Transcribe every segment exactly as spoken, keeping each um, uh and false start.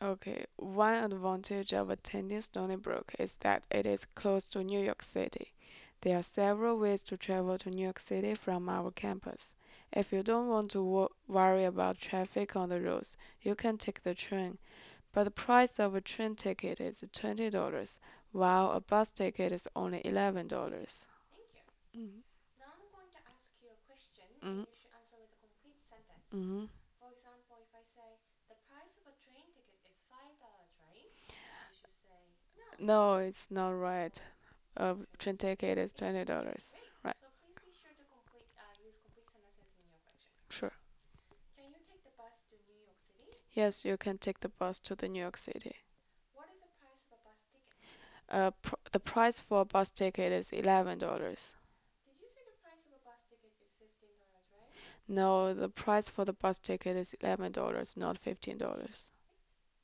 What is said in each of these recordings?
Okay, one advantage of attending Stony Brook is that it is close to New York City. There are several ways to travel to New York City from our campus. If you don't want to wo- worry about traffic on the roads, you can take the train, but the price of a train ticket is twenty dollars while a bus ticket is only eleven dollars. Thank you. Mm-hmm. Now I'm going to ask you a question and Mm-hmm. you should answer with a complete sentence. Mm-hmm. For example, if I say the price of a train ticket is five dollars, right? You should say no. No, it's not So, right. A okay. train ticket is Yeah, twenty dollars. great. Right, So please be sure to complete uh, use complete sentences in your question. sure. Can you take the bus to New York City? Yes, you can take the bus to the New York City. What is the price of a bus ticket? Uh, pr- the price for a bus ticket is eleven dollars. Did you say the price of a bus ticket is fifteen dollars, right? No, the price for the bus ticket is eleven dollars, not fifteen dollars. Right.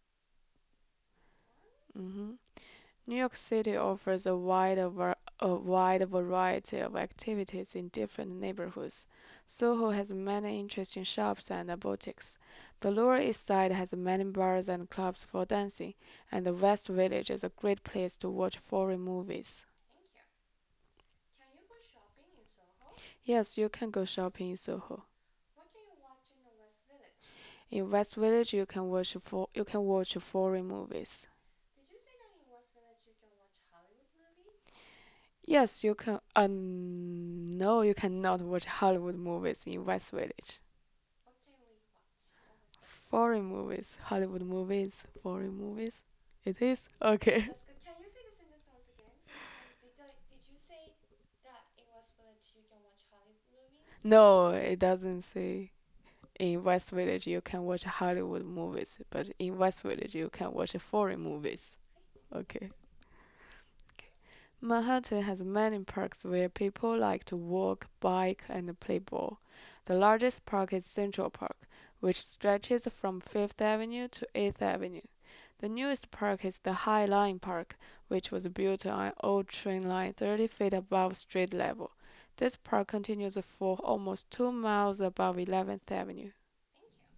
Next one. Mm-hmm. New York City offers a wide var- a wide variety of activities in different neighborhoods. Soho has many interesting shops and boutiques. The Lower East Side has many bars and clubs for dancing, and the West Village is a great place to watch foreign movies. Thank you. Can you go shopping in Soho? Yes, you can go shopping in Soho. What can you watch in the West Village? In West Village, you can watch for you can watch foreign movies. Did you say that in West Village you can watch Hollywood movies? Yes, you can. Uh, no, you cannot watch Hollywood movies in West Village. What can we watch? What was that? Foreign movies, Hollywood movies, foreign movies. It is Okay, okay. that's good. Can you say the sentence once again? So for did I, did you say that in West Village you can watch Hollywood movies? No, it doesn't say in West Village you can watch Hollywood movies, but in West Village you can watch foreign movies. Right. Okay. Manhattan has many parks where people like to walk, bike, and play ball. The largest park is Central Park, which stretches from Fifth Avenue to Eighth Avenue. The newest park is the High Line Park, which was built on an old train line thirty feet above street level. This park continues for almost two miles above eleventh Avenue. Thank you.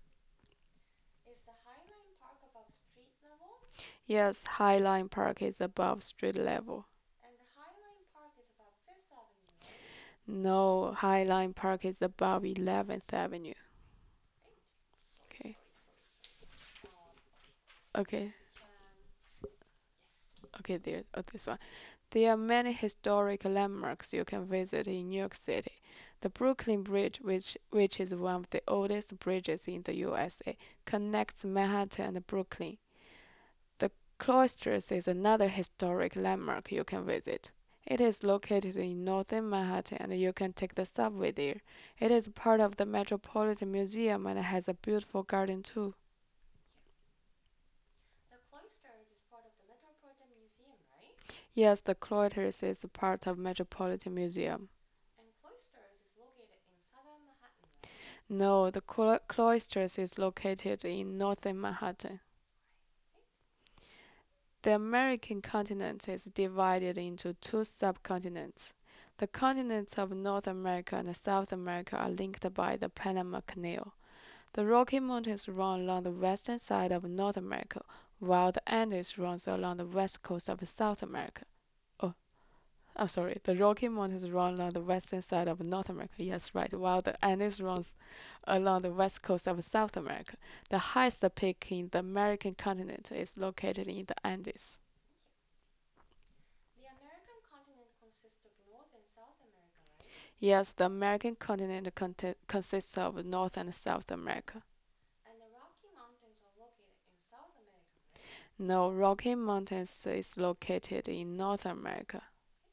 Is the Highline Park above street level? Yes, High Line Park is above street level. And the Highline Park is above Fifth Avenue, right? No, High Line Park is above eleventh Avenue. Right. Sorry, Okay. sorry, sorry, sorry. Um, okay. Okay. We can. Yes. Okay, there, oh, this one. There are many historic landmarks you can visit in New York City. The Brooklyn Bridge, which, which is one of the oldest bridges in the U S A, connects Manhattan and Brooklyn. The Cloisters is another historic landmark you can visit. It is located in northern Manhattan and you can take the subway there. It is part of the Metropolitan Museum and has a beautiful garden too. Thank you. The Cloisters is part of the Metropolitan Museum, right? Yes, the Cloisters is part of Metropolitan Museum. And Cloisters is located in southern Manhattan, right? No, the Clo- Cloisters is located in northern Manhattan. Right. The American continent is divided into two subcontinents. The continents of North America and South America are linked by the Panama Canal. The Rocky Mountains run along the western side of North America, while the Andes runs along the west coast of South America. Oh, I'm sorry, the Rocky Mountains run along the western side of North America. Yes, right. While the Andes runs along the west coast of South America. The highest peak in the American continent is located in the Andes. Thank you. The American continent consists of North and South America, right? Yes, the American continent conti- consists of North and South America. And the Rocky Mountains are located in South America, right? No, Rocky Mountains is located in North America. Right.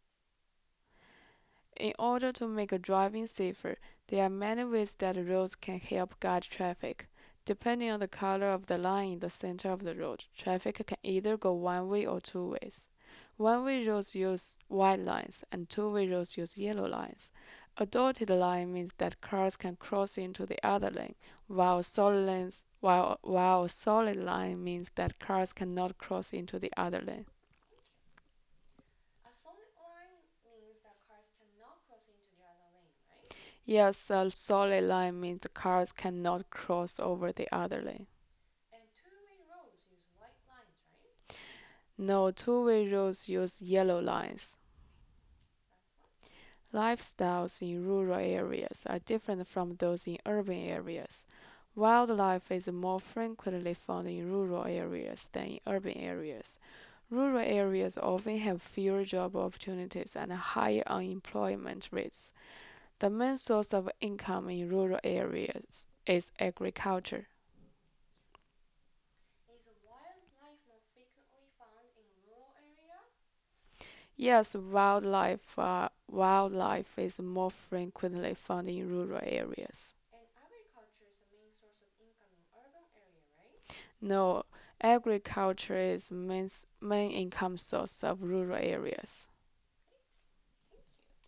In order to make driving safer, there are many ways that roads can help guide traffic. Depending on the color of the line in the center of the road, traffic can either go one way or two ways. One way roads use white lines and two way roads use yellow lines. A dotted line means that cars can cross into the other lane, while solid lines while, while a solid line means that cars cannot cross into the other lane. Thank you. A solid line means that cars cannot cross into the other lane, right? Yes, a solid line means the cars cannot cross over the other lane. And two-way roads use white No, two-way roads use yellow lines. That's fine. Lifestyles in rural areas are different from those in urban areas. Wildlife is more frequently found in rural areas than in urban areas. Rural areas often have fewer job opportunities and higher unemployment rates. The main source of income in rural areas is agriculture. Is wildlife more frequently found in rural area? Yes, wildlife uh, wildlife is more frequently found in rural areas. And agriculture is the main source of income in urban area, right? No, agriculture is main, main income source of rural areas.